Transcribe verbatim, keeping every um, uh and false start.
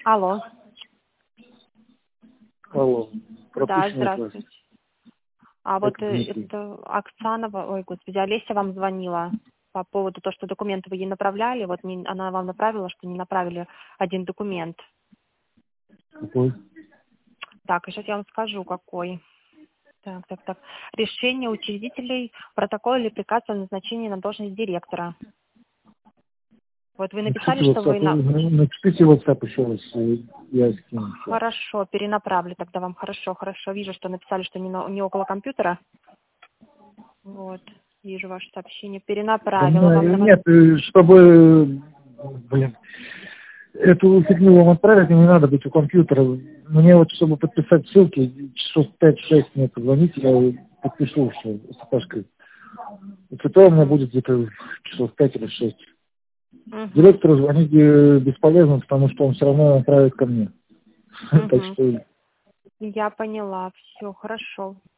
Алло. Алло. Да, Пропущенный класс. здравствуйте. А вот Это э, Дмитрий. это Оксанова, ой, господи, Олеся вам звонила по поводу того, что документы вы ей направляли. Вот не- она вам направила, что не направили один документ. Какой? Так, сейчас я вам скажу, какой. Так, так, так. Решение учредителей, протокол или приказ о назначении на должность директора. Вот вы написали, Напишите что вы WhatsApp, на... э, напишите WhatsApp еще раз, э, я скину всё. Хорошо, перенаправлю тогда вам. Хорошо, хорошо. Вижу, что написали, что не, на- не около компьютера. Вот, вижу ваше сообщение. Да Перенаправила вам мне- на... нет, э, чтобы, блин, эту фигню вам отправить, мне не надо быть у компьютера. Мне вот, чтобы подписать ссылки, часов пять-шесть мне позвоните, я подпишу все с Сашкой. Это то у меня Угу. будет где-то часов пять или шесть. Угу. Директору звонить э, бесполезно, потому что он все равно направит ко мне. Так Угу. что Я поняла. Все, хорошо.